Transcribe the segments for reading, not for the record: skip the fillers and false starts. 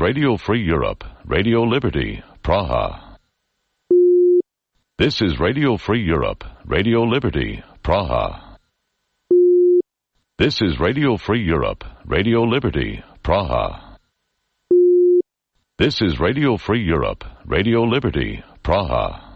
Radio Free Europe, Radio Liberty, Praha. This is Radio Free Europe, Radio Liberty, Praha. This is Radio Free Europe, Radio Liberty, Praha. This is Radio Free Europe, Radio Liberty, Praha.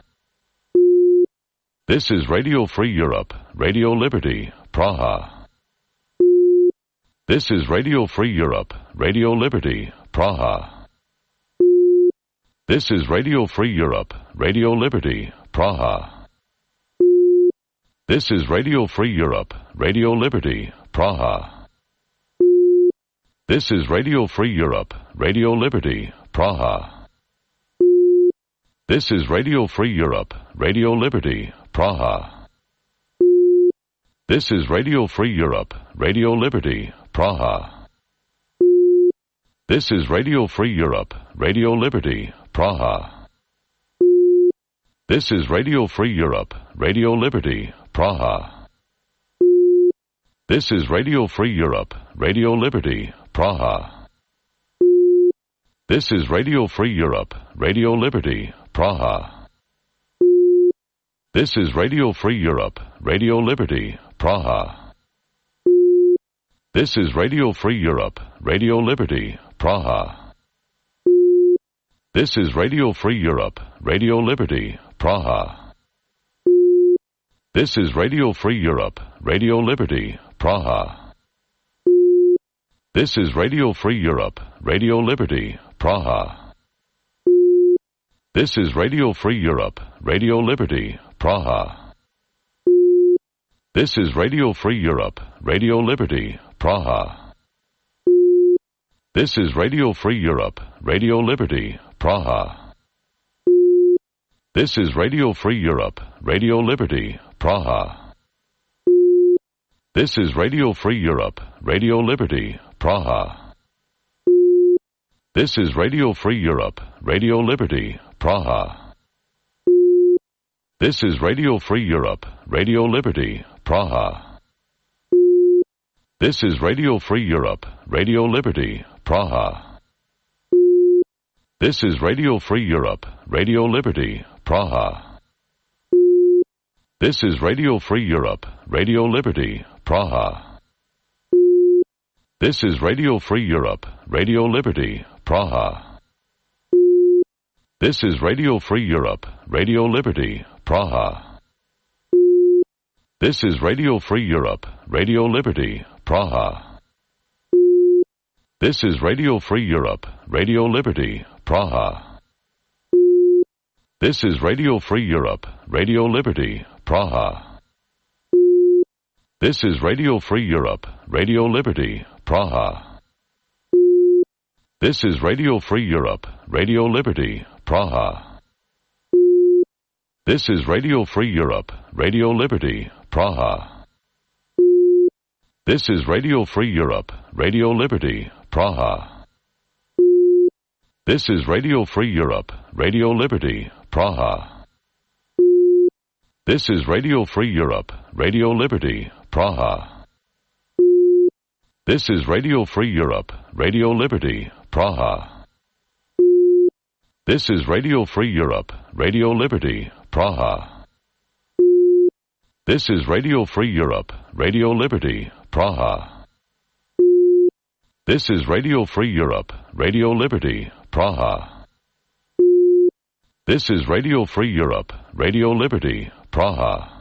This is Radio Free Europe, Radio Liberty, Praha. This is Radio Free Europe, Radio Liberty, Praha. This is Radio Free Europe, Radio Liberty, Praha. This is Radio Free Europe, Radio Liberty, Praha. This is Radio Free Europe, Radio Liberty, Praha. This is Radio Free Europe, Radio Liberty, Praha. This is Radio Free Europe, Radio Liberty, Praha. This is Radio Free Europe, Radio Liberty, Praha. This is Radio Free Europe, Radio Liberty, Praha. This is Radio Free Europe, Radio Liberty, Praha. This is Radio Free Europe, Radio Liberty, Praha. This is Radio Free Europe, Radio Liberty, Praha. This is Radio Free Europe, Radio Liberty, Praha. This is Radio Free Europe, Radio Liberty, Praha. This is Radio Free Europe, Radio Liberty, Praha. This is Radio Free Europe, Radio Liberty, Praha. This is Radio Free Europe, Radio Liberty, Praha. This is Radio Free Europe, Radio Liberty, Praha. This is Radio Free Europe, Radio Liberty, Praha. This is Radio Free Europe, Radio Liberty, Praha. This is Radio Free Europe, Radio Liberty, Praha. This is Radio Free Europe, Radio Liberty, Praha. This is Radio Free Europe, Radio Liberty, Praha. This is Radio Free Europe, Radio Liberty, Praha. This is Radio Free Europe, Radio Liberty, Praha. This is Radio Free Europe, Radio Liberty, Praha. This is Radio Free Europe, Radio Liberty, Praha. This is Radio Free Europe, Radio Liberty, Praha. This is Radio Free Europe, Radio Liberty, Praha. This is Radio Free Europe, Radio Liberty, Praha. This is Radio Free Europe, Radio Liberty, Praha. This is Radio Free Europe, Radio Liberty, Praha. This is Radio Free Europe, Radio Liberty, Praha. This is Radio Free Europe, Radio Liberty, Praha. This is Radio Free Europe, Radio Liberty, Praha. This is Radio Free Europe, Radio Liberty, Praha. This is Radio Free Europe, Radio Liberty, Praha. This is Radio Free Europe, Radio Liberty, Praha. This is Radio Free Europe, Radio Liberty, Praha. This is Radio Free Europe, Radio Liberty, Praha. This is Radio Free Europe, Radio Liberty, Praha. This is Radio Free Europe, Radio Liberty, Praha.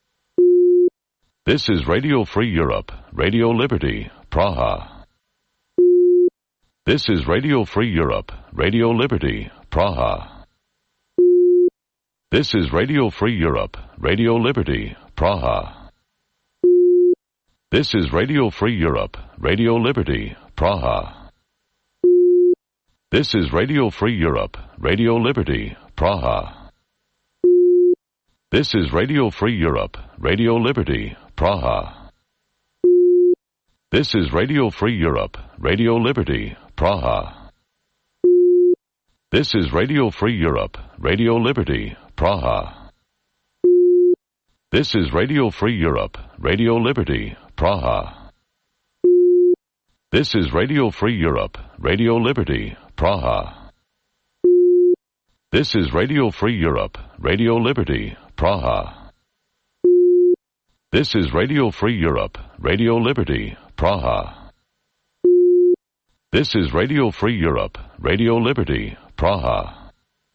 This is Radio Free Europe, Radio Liberty, Praha. This is Radio Free Europe, Radio Liberty, Praha. This is Radio Free Europe, Radio Liberty, Praha. This is Radio Free Europe, Radio Liberty, Praha. This is Radio Free Europe, Radio Liberty, Praha. This is Radio Free Europe, Radio Liberty, Praha. This is Radio Free Europe, Radio Liberty, Praha. This is Radio Free Europe, Radio Liberty, Praha. This is Radio Free Europe, Radio Liberty, Praha. This is Radio Free Europe, Radio Liberty, Praha. This is Radio Free Europe, Radio Liberty, Praha. This is Radio Free Europe, Radio Liberty, Praha. This is Radio Free Europe, Radio Liberty, Praha.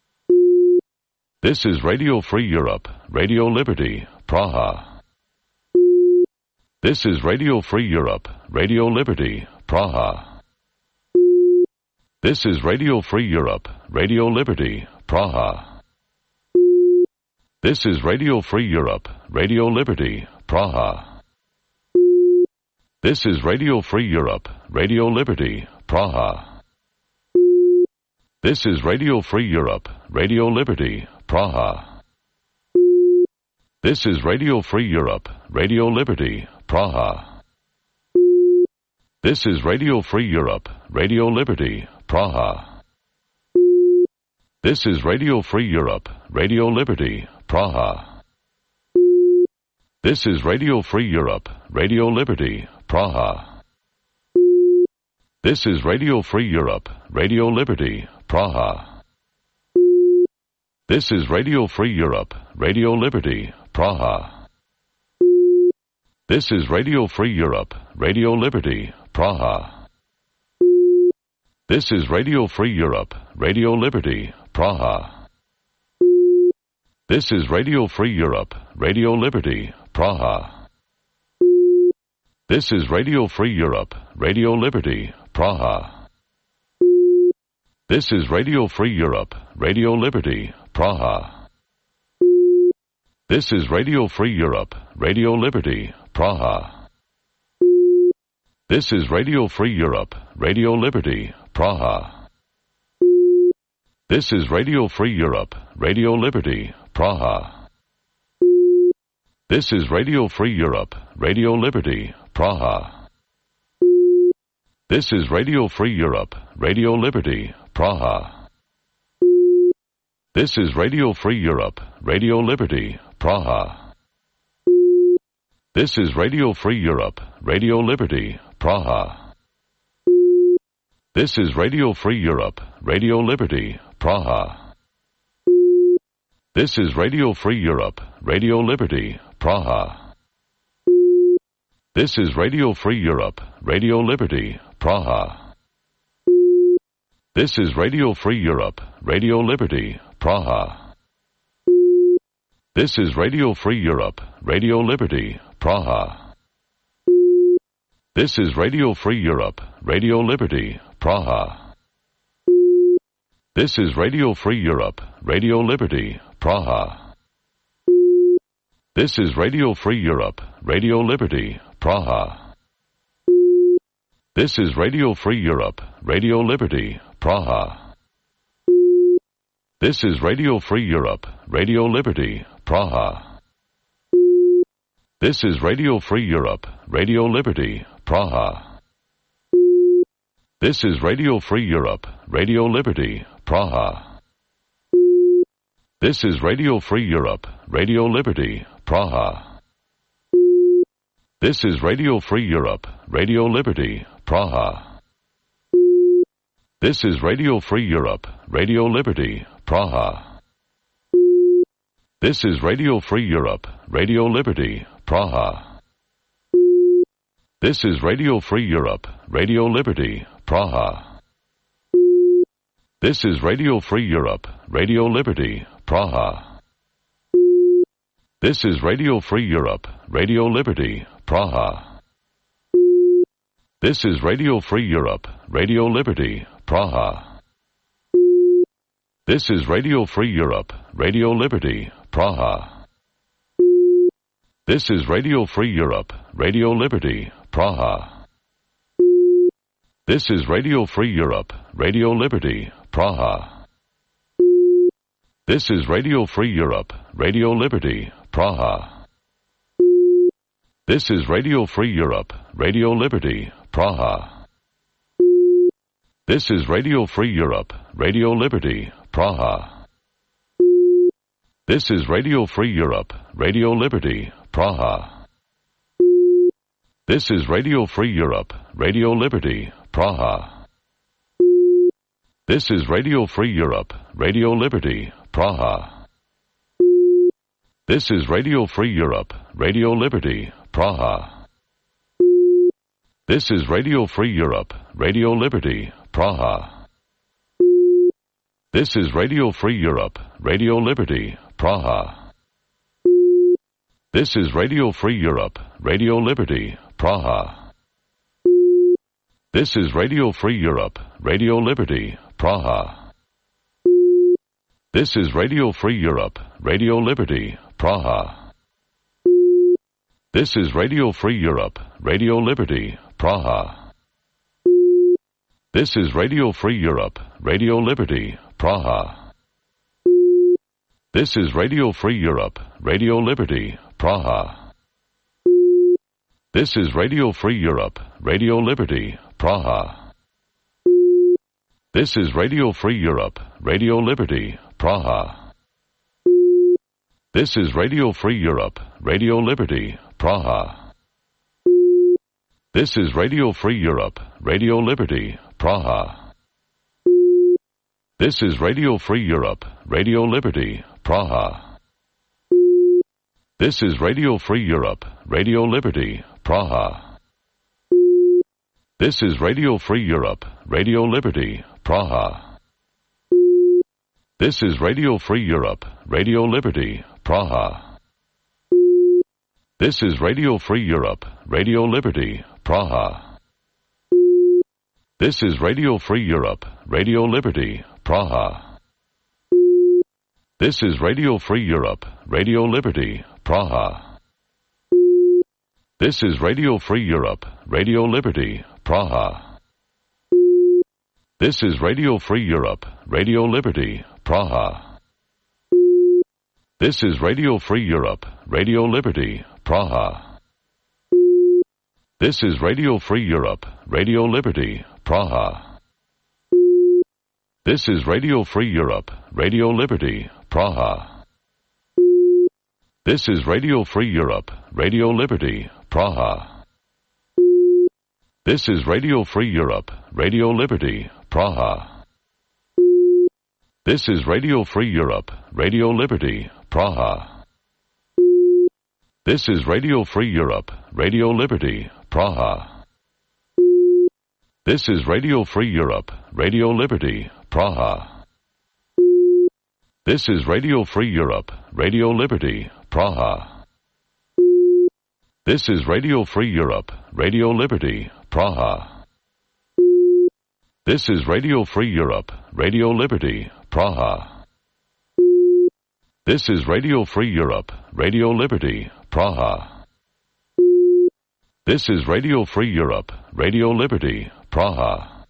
This is Radio Free Europe, Radio Liberty, Praha. This is Radio Free Europe, Radio Liberty, Praha. This is Radio Free Europe, Radio Liberty, Praha. This is Radio Free Europe, Radio Liberty, Praha. This is Radio Free Europe, Radio Liberty, Praha. This is Radio Free Europe, Radio Liberty, Praha. This is Radio Free Europe, Radio Liberty, Praha. This is Radio Free Europe, Radio Liberty, Praha. This is Radio Free Europe, Radio Liberty, Praha. This is Radio Free Europe, Radio Liberty, Praha. This is Radio Free Europe, Radio Liberty, Praha. This is Radio Free Europe, Radio Liberty, Praha. This is Radio Free Europe, Radio Liberty, Praha. This is Radio Free Europe, Radio Liberty, Praha. This is Radio Free Europe, Radio Liberty, Praha. This is Radio Free Europe, Radio Liberty, Praha. This is Radio Free Europe, Radio Liberty, Praha. This is Radio Free Europe, Radio Liberty, Praha. This is Radio Free Europe, Radio Liberty, Praha. This is Radio Free Europe, Radio Liberty, Praha. This is Radio Free Europe, Radio Liberty, Praha. This is Radio Free Europe, Radio Liberty, Praha. This is Radio Free Europe, Radio Liberty, Praha. This is Radio Free Europe, Radio Liberty, Praha. This is Radio Free Europe, Radio Liberty, Praha. This is Radio Free Europe, Radio Liberty, Praha. This is Radio Free Europe, Radio Liberty, Praha. This is Radio Free Europe, Radio Liberty, Praha. This is Radio Free Europe, Radio Liberty, Praha. This is Radio Free Europe, Radio Liberty, Praha. This is Radio Free Europe, Radio Liberty, Praha. This is Radio Free Europe, Radio Liberty, Praha. This is Radio Free Europe, Radio Liberty, Praha. This is Radio Free Europe, Radio Liberty, Praha. This is Radio Free Europe, Radio Liberty, Praha. This is Radio Free Europe, Radio Liberty, Praha. This is Radio Free Europe, Radio Liberty, Praha. This is Radio Free Europe, Radio Liberty, Praha. This is Radio Free Europe, Radio Liberty, Praha. This is Radio Free Europe, Radio Liberty, Praha. This is Radio Free Europe, Radio Liberty, Praha. This is Radio Free Europe, Radio Liberty, Praha. This is Radio Free Europe, Radio Liberty, Praha. This is Radio Free Europe, Radio Liberty, Praha. This is Radio Free Europe, Radio Liberty, Praha. This is Radio Free Europe, Radio Liberty, Praha. This is Radio Free Europe, Radio Liberty, Praha. This is Radio Free Europe, Radio Liberty, Praha. This is Radio Free Europe, Radio Liberty, Praha. This is Radio Free Europe, Radio Liberty, Praha. This is Radio Free Europe, Radio Liberty, Praha. This is Radio Free Europe, Radio Liberty, Praha. This is Radio Free Europe, Radio Liberty, Praha. This is Radio Free Europe, Radio Liberty, Praha. This is Radio Free Europe, Radio Liberty, Praha. This is Radio Free Europe, Radio Liberty, Praha. This is Radio Free Europe, Radio Liberty, Praha. This is Radio Free Europe, Radio Liberty, Praha. This is Radio Free Europe, Radio Liberty, Praha. This is Radio Free Europe, Radio Liberty, Praha. This is Radio Free Europe, Radio Liberty, Praha. This is Radio Free Europe, Radio Liberty, Praha. This is Radio Free Europe, Radio Liberty, Praha. This is Radio Free Europe, Radio Liberty, Praha. This is Radio Free Europe, Radio Liberty, Praha. This is Radio Free Europe, Radio Liberty, Praha. This is Radio Free Europe, Radio Liberty, Praha. This is Radio Free Europe, Radio Liberty, Praha. This is Radio Free Europe, Radio Liberty, Praha. This is Radio Free Europe, Radio Liberty, Praha. This is Radio Free Europe, Radio Liberty, Praha. This is Radio Free Europe, Radio Liberty, Praha. This is Radio Free Europe, Radio Liberty, Praha. This is Radio Free Europe, Radio Liberty, Praha. This is Radio Free Europe, Radio Liberty, Praha. This is Radio Free Europe, Radio Liberty, Praha. This is Radio Free Europe, Radio Liberty, Praha. This is Radio Free Europe, Radio Liberty, Praha. This is Radio Free Europe, Radio Liberty, Praha. This is Radio Free Europe, Radio Liberty, Praha. This is Radio Free Europe, Radio Liberty, Praha. This is Radio Free Europe, Radio Liberty, Praha. This is Radio Free Europe, Radio Liberty, Praha. This is Radio Free Europe, Radio Liberty, Praha. This is Radio Free Europe, Radio Liberty, Praha. This is Radio Free Europe, Radio Liberty, Praha. This is Radio Free Europe, Radio Liberty, Praha. This is Radio Free Europe, Radio Liberty, Praha.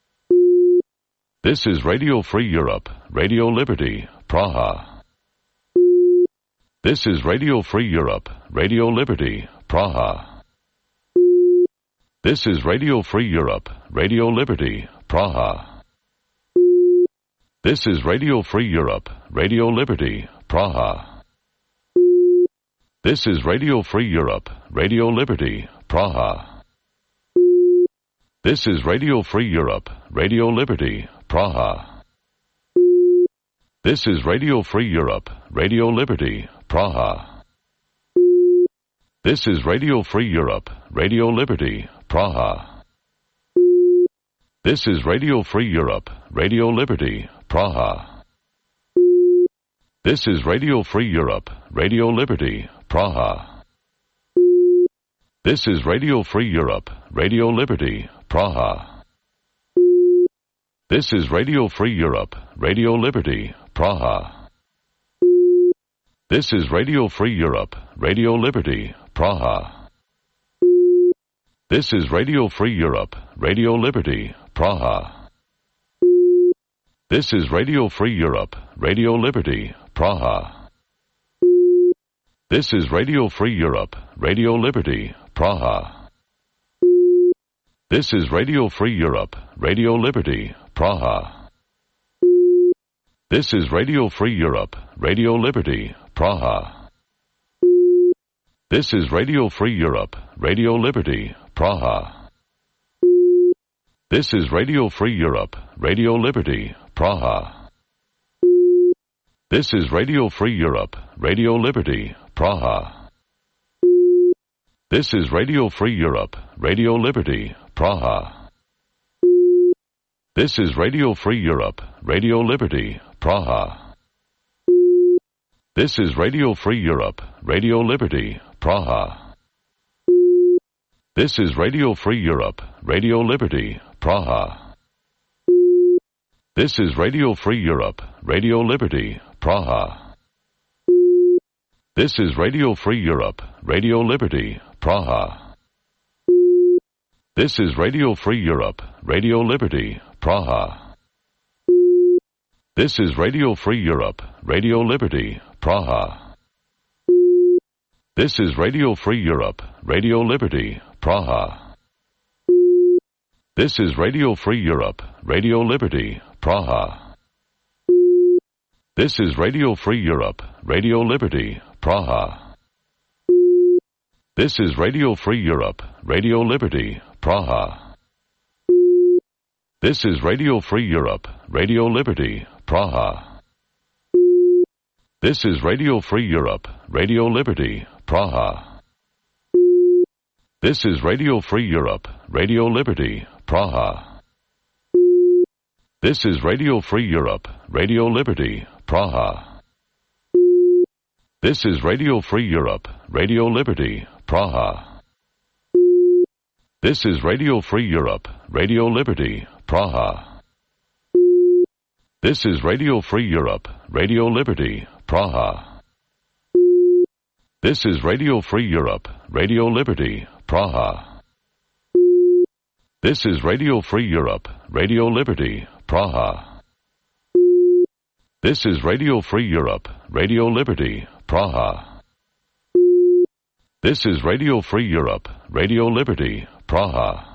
This is Radio Free Europe, Radio Liberty, Praha. This is Radio Free Europe, Radio Liberty, Praha. This is Radio Free Europe, Radio Liberty, Praha. This is Radio Free Europe, Radio Liberty, Praha. This is Radio Free Europe, Radio Liberty, Praha. This is Radio Free Europe, Radio Liberty, Praha. This is Radio Free Europe, Radio Liberty, Praha. This is Radio Free Europe, Radio Liberty, Praha. This is Radio Free Europe, Radio Liberty, Praha. This is Radio Free Europe, Radio Liberty, Praha. This is Radio Free Europe, Radio Liberty, Praha. This is Radio Free Europe, Radio Liberty, Praha. This is Radio Free Europe, Radio Liberty, Praha. This is Radio Free Europe, Radio Liberty, Praha. This is Radio Free Europe, Radio Liberty, Praha. This is Radio Free Europe, Radio Liberty, Praha. This is Radio Free Europe, Radio Liberty, Praha. This is Radio Free Europe, Radio Liberty, Praha. This is Radio Free Europe, Radio Liberty, Praha. This is Radio Free Europe, Radio Liberty, Praha. This is Radio Free Europe, Radio Liberty, Praha. This is Radio Free Europe, Radio Liberty, Praha. This is Radio Free Europe, Radio Liberty, Praha. This is Radio Free Europe, Radio Liberty, Praha. This is Radio Free Europe, Radio Liberty, Praha. This is Radio Free Europe, Radio Liberty, Praha. This is Radio Free Europe, Radio Liberty, Praha. This is Radio Free Europe, Radio Liberty, Praha. This is Radio Free Europe, Radio Liberty, Praha. This is Radio Free Europe, Radio Liberty, Praha. This is Radio Free Europe, Radio Liberty, Praha. This is Radio Free Europe, Radio Liberty, Praha. This is Radio Free Europe, Radio Liberty, Praha. This is Radio Free Europe, Radio Liberty, Praha. This is Radio Free Europe, Radio Liberty, Praha. This is Radio Free Europe, Radio Liberty, Praha. This is Radio Free Europe, Radio Liberty, Praha. This is Radio Free Europe, Radio Liberty, Praha. This is Radio Free Europe, Radio Liberty, Praha. This is Radio Free Europe, Radio Liberty, Praha. This is Radio Free Europe, Radio Liberty, Praha. This is Radio Free Europe, Radio Liberty, Praha. This is Radio Free Europe, Radio Liberty, Praha. This is Radio Free Europe, Radio Liberty, Praha.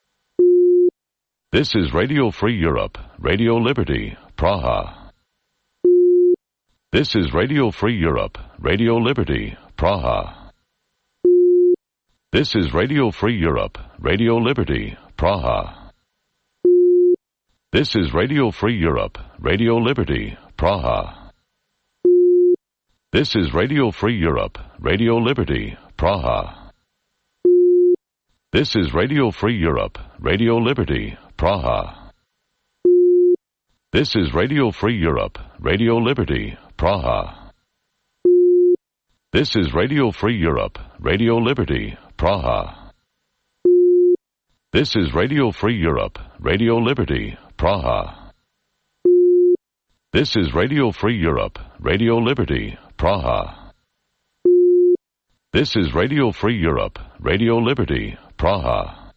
This is Radio Free Europe, Radio Liberty, Praha. This is Radio Free Europe, Radio Liberty, Praha. This is Radio Free Europe, Radio Liberty, Praha. This is Radio Free Europe, Radio Liberty, Praha. This is Radio Free Europe, Radio Liberty, Praha. This is Radio Free Europe, Radio Liberty, Praha. This is Radio Free Europe, Radio Liberty, Praha. This is Radio Free Europe, Radio Liberty, Praha. This is Radio Free Europe, Radio Liberty, Praha. This is Radio Free Europe, Radio Liberty, Praha. This is Radio Free Europe, Radio Liberty, Praha.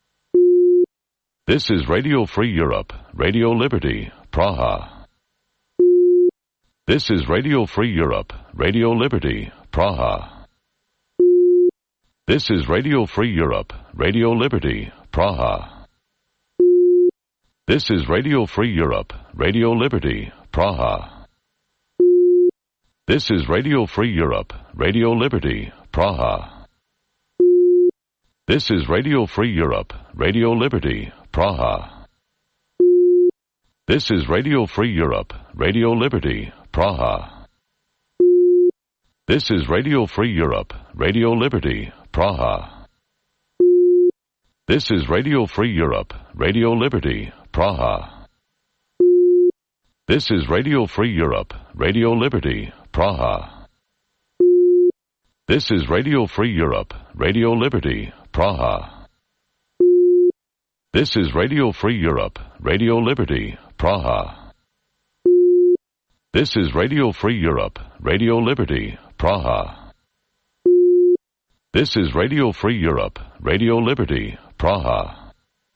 This is Radio Free Europe, Radio Liberty, Praha. This is Radio Free Europe, Radio Liberty, Praha. This is Radio Free Europe, Radio Liberty, Praha. This is Radio Free Europe, Radio Liberty, Praha. This is Radio Free Europe, Radio Liberty, Praha. This is Radio Free Europe, Radio Liberty, Praha. This is Radio Free Europe, Radio Liberty, Praha. This is Radio Free Europe, Radio Liberty, Praha. This is Radio Free Europe, Radio Liberty, Praha. This is Radio Free Europe, Radio Liberty, Praha. This is Radio Free Europe, Radio Liberty, Praha. This is Radio Free Europe, Radio Liberty, Praha. This is Radio Free Europe, Radio Liberty, Praha. This is Radio Free Europe, Radio Liberty, Praha.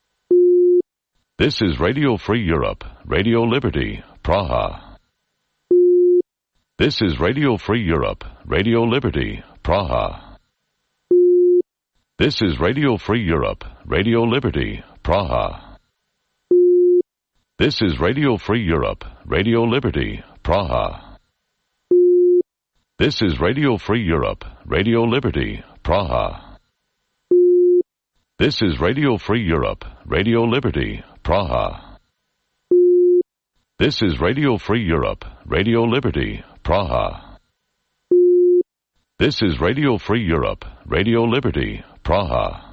This is Radio Free Europe, Radio Liberty, Praha. This is Radio Free Europe, Radio Liberty, Praha. This is Radio Free Europe, Radio Liberty, Praha. This is Radio Free Europe, Radio Liberty, Praha. This is Radio Free Europe, Radio Liberty, Praha. This is Radio Free Europe, Radio Liberty, Praha. This is Radio Free Europe, Radio Liberty, Praha. This is Radio Free Europe, Radio Liberty, Praha.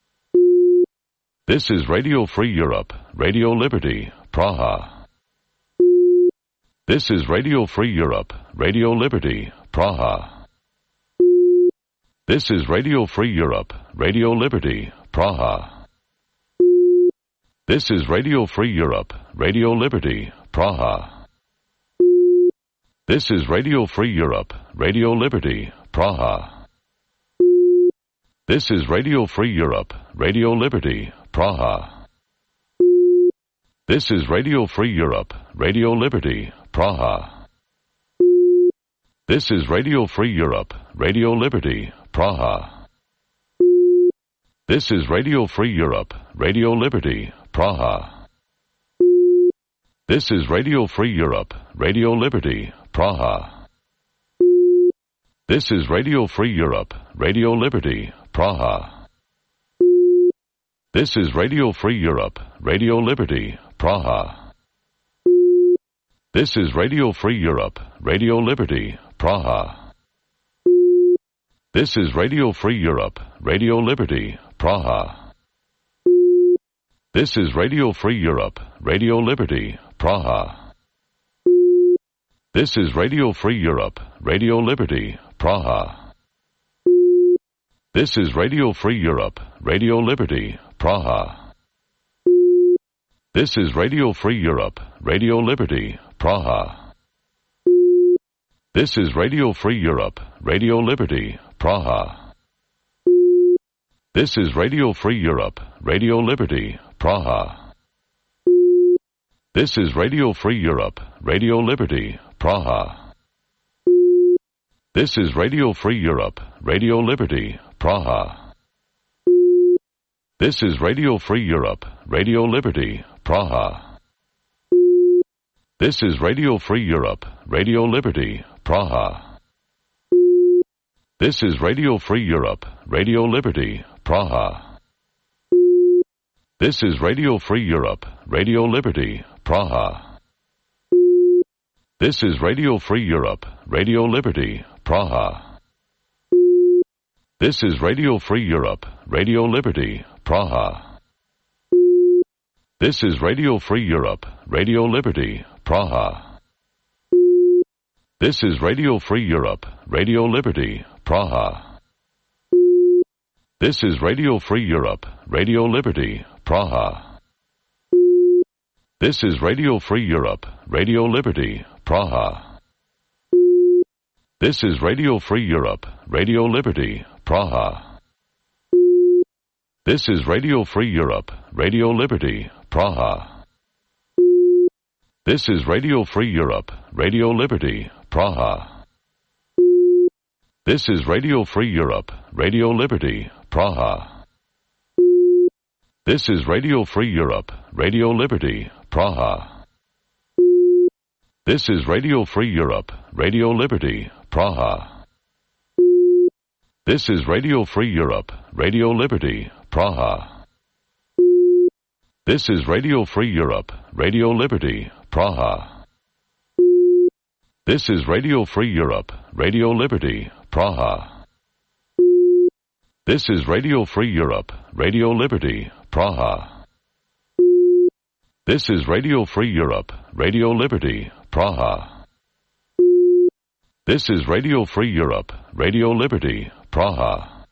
This is Radio Free Europe, Radio Liberty, Praha. This is Radio Free Europe, Radio Liberty, Praha. This is Radio Free Europe, Radio Liberty, Praha. This is Radio Free Europe, Radio Liberty, Praha. This is Radio Free Europe, Radio Liberty, Praha. This is Radio Free Europe, Radio Liberty, Praha. This is Radio Free Europe, Radio Liberty, Praha. This is Radio Free Europe, Radio Liberty, Praha. This is Radio Free Europe, Radio Liberty, Praha. This is Radio Free Europe, Radio Liberty, Praha. This is Radio Free Europe, Radio Liberty, Praha. This is Radio Free Europe, Radio Liberty, Praha. This is Radio Free Europe, Radio Liberty, Praha. This is Radio Free Europe, Radio Liberty, Praha. This is Radio Free Europe, Radio Liberty, Praha. This is Radio Free Europe, Radio Liberty, Praha. This is Radio Free Europe, Radio Liberty, Praha. This is Radio Free Europe, Radio Liberty, Praha. This is Radio Free Europe, Radio Liberty, Praha. This is Radio Free Europe, Radio Liberty, Praha. This is Radio Free Europe, Radio Liberty, Praha. This is Radio Free Europe, Radio Liberty, Praha. This is Radio Free Europe, Radio Liberty, Praha. This is Radio Free Europe, Radio Liberty, Praha. This is Radio Free Europe, Radio Liberty, Praha. This is Radio Free Europe, Radio Liberty, Praha. This is Radio Free Europe, Radio Liberty, Praha. This is Radio Free Europe, Radio Liberty, Praha. This is Radio Free Europe, Radio Liberty, Praha. This is Radio Free Europe, Radio Liberty, Praha. This is Radio Free Europe, Radio Liberty, Praha. This is Radio Free Europe, Radio Liberty, Praha. This is Radio Free Europe, Radio Liberty, Praha. This is Radio Free Europe, Radio Liberty, Praha. This is Radio Free Europe, Radio Liberty, Praha. This is Radio Free Europe, Radio Liberty, Praha. This is Radio Free Europe, Radio Liberty, Praha. This is Radio Free Europe, Radio Liberty, Praha. This is Radio Free Europe, Radio Liberty, Praha. This is Radio Free Europe, Radio Liberty, Praha. This is Radio Free Europe, Radio Liberty, Praha. This is Radio Free Europe, Radio Liberty, Praha. This is Radio Free Europe, Radio Liberty, Praha. This is Radio Free Europe, Radio Liberty, Praha.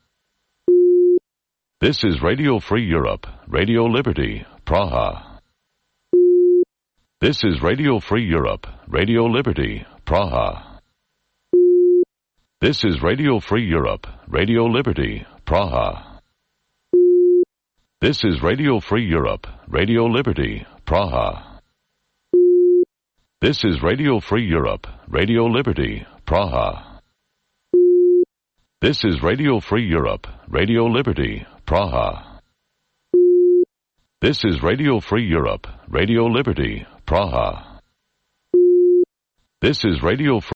This is Radio Free Europe, Radio Liberty, Praha. This is Radio Free Europe, Radio Liberty, Praha. This is Radio Free Europe, Radio Liberty, Praha. This is Radio Free Europe, Radio Liberty, Praha. This is Radio Free Europe, Radio Liberty, Praha. This is Radio Free Europe, Radio Liberty, Praha. This is Radio Free Europe, Radio Liberty, Praha. This is Radio Free